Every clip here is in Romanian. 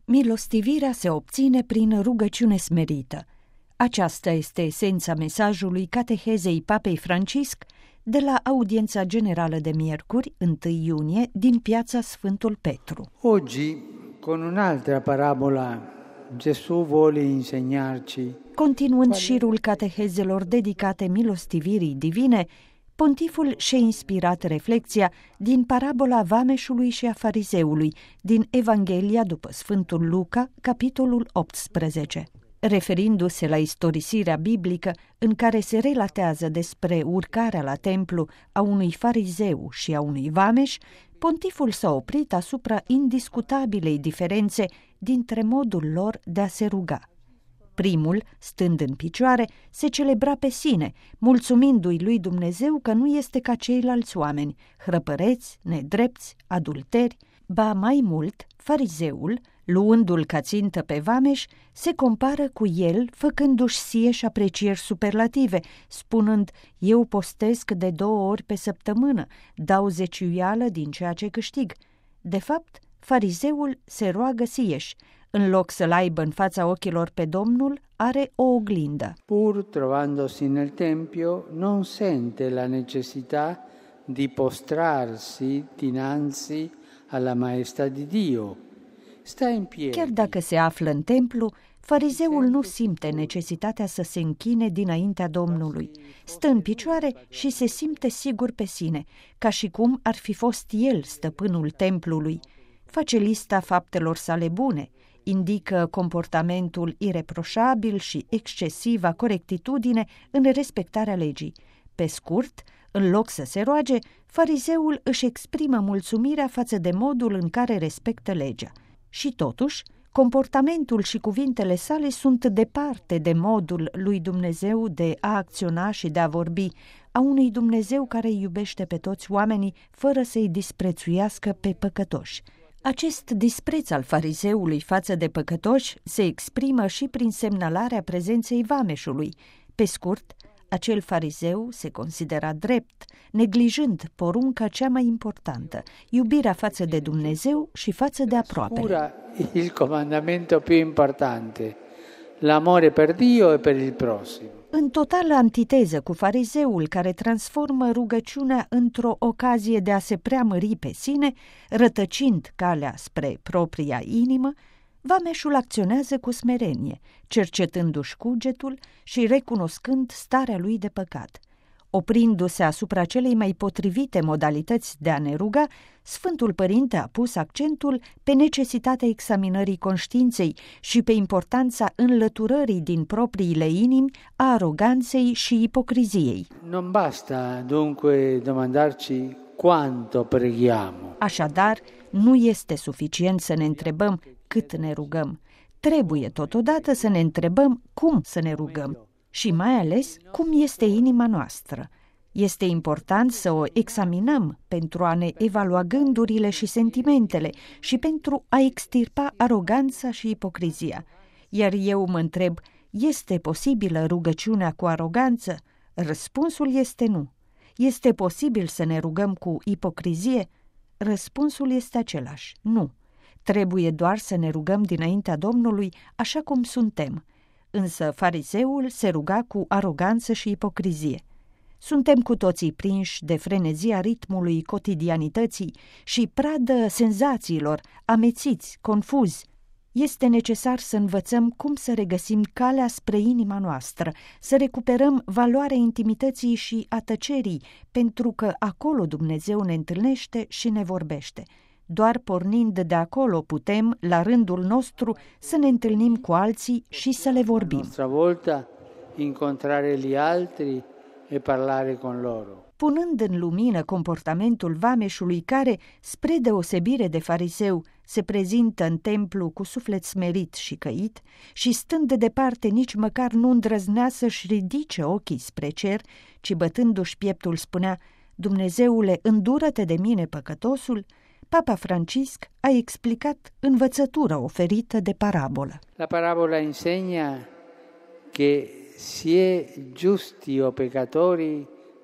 Milostivirea se obține prin rugăciune smerită. Aceasta este esența mesajului catehezei Papei Francisc de la audiența generală de miercuri, 1 iunie, din piața Sfântul Petru. Oggi, con un'altra parabola, Gesù vuole insegnarci. Continuând șirul catehezelor dedicate milostivirii divine, pontiful și-a inspirat reflexia din parabola vameșului și a farizeului, din Evanghelia după Sfântul Luca, capitolul 18. Referindu-se la istorisirea biblică în care se relatează despre urcarea la templu a unui farizeu și a unui vameș, pontiful s-a oprit asupra indiscutabilei diferențe dintre modul lor de a se ruga. Primul, stând în picioare, se celebra pe sine, mulțumindu-i lui Dumnezeu că nu este ca ceilalți oameni, hrăpăreți, nedrepți, adulteri, ba mai mult, farizeul, luându-l ca țintă pe vameș, se compară cu el, făcându-și sieși aprecieri superlative, spunând: eu postesc de 2 ori pe săptămână, dau zeciuială din ceea ce câștig. De fapt, farizeul se roagă sieși. În loc să-l aibă în fața ochilor pe Domnul, are o oglindă. Pur trovandosi nel tempio, non sente la necessità di postrarsi dinanzi alla maestà di Dio. Sta in piedi. Chiar dacă se află în templu, farizeul nu simte necesitatea să se închine dinaintea Domnului. Stă în picioare și se simte sigur pe sine, ca și cum ar fi fost el stăpânul templului. Face lista faptelor sale bune, indică comportamentul ireproșabil și excesiva corectitudine în respectarea legii. Pe scurt, în loc să se roage, farizeul își exprimă mulțumirea față de modul în care respectă legea. Și totuși, comportamentul și cuvintele sale sunt departe de modul lui Dumnezeu de a acționa și de a vorbi, a unui Dumnezeu care iubește pe toți oamenii fără să-i disprețuiască pe păcătoși. Acest dispreț al farizeului față de păcătoși se exprimă și prin semnalarea prezenței vameșului. Pe scurt, acel farizeu se considera drept, neglijând porunca cea mai importantă, iubirea față de Dumnezeu și față de aproapele. Il comandamento più importante, l'amore per Dio e per il prossimo. În totală antiteză cu farizeul care transformă rugăciunea într-o ocazie de a se preamări pe sine, rătăcind calea spre propria inimă, vameșul acționează cu smerenie, cercetându-și cugetul și recunoscând starea lui de păcat. Oprindu-se asupra celei mai potrivite modalități de a ne ruga, Sfântul Părinte a pus accentul pe necesitatea examinării conștiinței și pe importanța înlăturării din propriile inimi a aroganței și ipocriziei. Non basta dunque domandarci quanto preghiamo. Așadar, nu este suficient să ne întrebăm cât ne rugăm. Trebuie totodată să ne întrebăm cum să ne rugăm. Și mai ales, cum este inima noastră. Este important să o examinăm pentru a ne evalua gândurile și sentimentele și pentru a extirpa aroganța și ipocrizia. Iar eu mă întreb, este posibilă rugăciunea cu aroganță? Răspunsul este nu. Este posibil să ne rugăm cu ipocrizie? Răspunsul este același, nu. Trebuie doar să ne rugăm dinaintea Domnului așa cum suntem. Însă farizeul se ruga cu aroganță și ipocrizie. Suntem cu toții prinși de frenezia ritmului cotidianității și pradă senzațiilor, amețiți, confuzi. Este necesar să învățăm cum să regăsim calea spre inima noastră, să recuperăm valoarea intimității și a tăcerii, pentru că acolo Dumnezeu ne întâlnește și ne vorbește. Doar pornind de acolo putem, la rândul nostru, să ne întâlnim cu alții și să le vorbim. Nostra volta incontrare gli altri e parlare con loro. Punând în lumină comportamentul vameșului care, spre deosebire de fariseu, se prezintă în templu cu suflet smerit și căit și stând de departe nici măcar nu îndrăznea să-și ridice ochii spre cer, ci bătându-și pieptul spunea: Dumnezeule, îndură-te de mine păcătosul, Papa Francisc a explicat învățătura oferită de parabolă. La parabola insegna che si è giusti o peccatori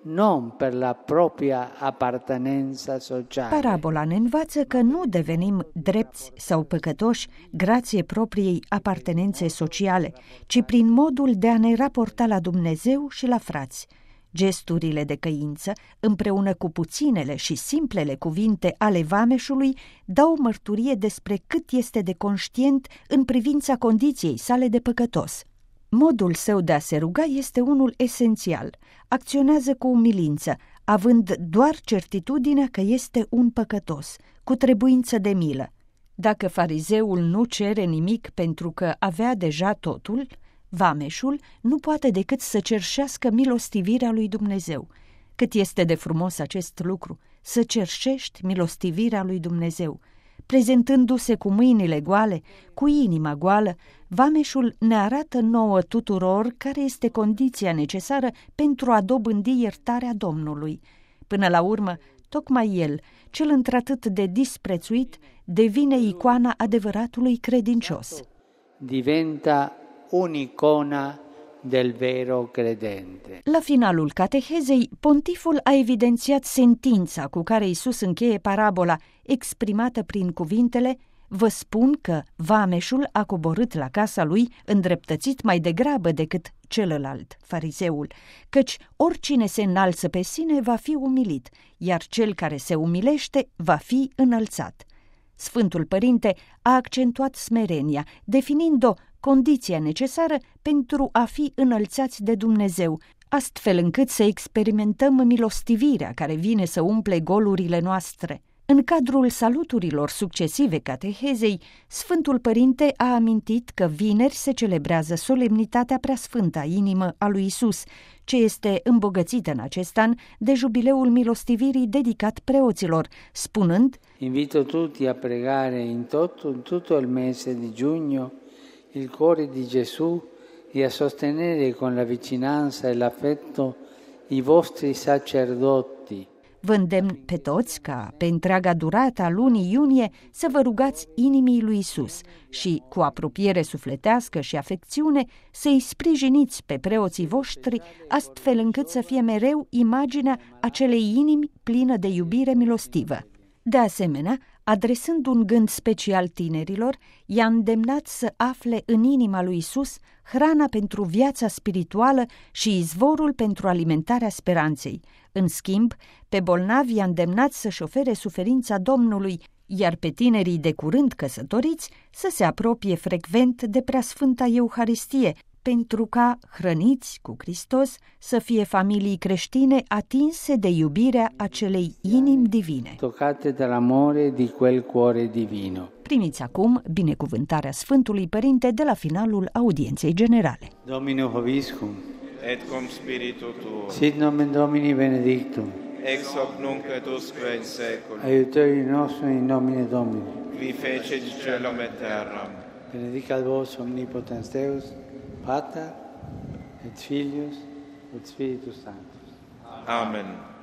non per la propria appartenenza sociale. Parabola ne învață că nu devenim drepți sau păcătoși grație propriei apartenențe sociale, ci prin modul de a ne raporta la Dumnezeu și la frați. Gesturile de căință, împreună cu puținele și simplele cuvinte ale vameșului, dau mărturie despre cât este de conștient în privința condiției sale de păcătos. Modul său de a se ruga este unul esențial. Acționează cu umilință, având doar certitudinea că este un păcătos, cu trebuință de milă. Dacă farizeul nu cere nimic pentru că avea deja totul, vameșul nu poate decât să cerșească milostivirea lui Dumnezeu. Cât este de frumos acest lucru, să cerșești milostivirea lui Dumnezeu. Prezentându-se cu mâinile goale, cu inima goală, vameșul ne arată nouă tuturor care este condiția necesară pentru a dobândi iertarea Domnului. Până la urmă, tocmai el, cel într-atât de disprețuit, devine icoana adevăratului credincios. Diventa un'icona del vero credente. La finalul catehezei, pontiful a evidențiat sentința cu care Iisus încheie parabola, exprimată prin cuvintele: "Vă spun că vameșul a coborât la casa lui îndreptățit mai degrabă decât celălalt, farizeul, căci oricine se înalță pe sine va fi umilit, iar cel care se umilește va fi înălțat." Sfântul Părinte a accentuat smerenia, definind-o condiția necesară pentru a fi înălțați de Dumnezeu, astfel încât să experimentăm milostivirea care vine să umple golurile noastre. În cadrul saluturilor succesive catehezei, Sfântul Părinte a amintit că vineri se celebrează solemnitatea preasfânta inimă a lui Isus, ce este îmbogățită în acest an de jubileul milostivirii dedicat preoților, spunând: Invito tutti a pregare in tutto il mese di giugno il cuore di Gesù e a sostenere con la vicinanza e l'affetto i vostri sacerdoti. Vă îndemn pe toți ca, pe întreaga durată a lunii iunie, să vă rugați inimii lui Isus și, cu apropiere sufletească și afecțiune, să-i sprijiniți pe preoții voștri, astfel încât să fie mereu imaginea acelei inimi plină de iubire milostivă. De asemenea, adresând un gând special tinerilor, i-a îndemnat să afle în inima lui Isus hrana pentru viața spirituală și izvorul pentru alimentarea speranței. În schimb, pe bolnavi i-a îndemnat să-și ofere suferința Domnului, iar pe tinerii de curând căsătoriți să se apropie frecvent de preasfânta Euharistie, pentru ca, hrăniți cu Hristos, să fie familii creștine atinse de iubirea acelei inimi divine. Toccate dall'amore di quel cuore divino. Primiți acum binecuvântarea Sfântului Părinte de la finalul audienței generale. Domine Hoviscum, et cum spiritu tuo, sit nomen Domini benedictum, ex hoc nunc et usque in saeculum, aiuterium nostrum in nomine Domini, qui fecit caelum et terram. benedicat vos omnipotens Deus, Pater et Filius et Spiritus Sanctus. Amen.